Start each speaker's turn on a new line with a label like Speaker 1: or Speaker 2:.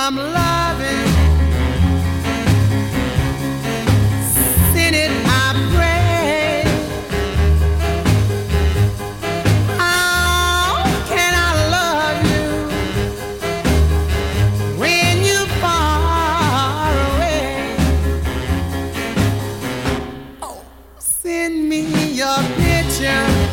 Speaker 1: some loving. Send it, I pray. How can I love you when you're far away? Oh, send me your picture.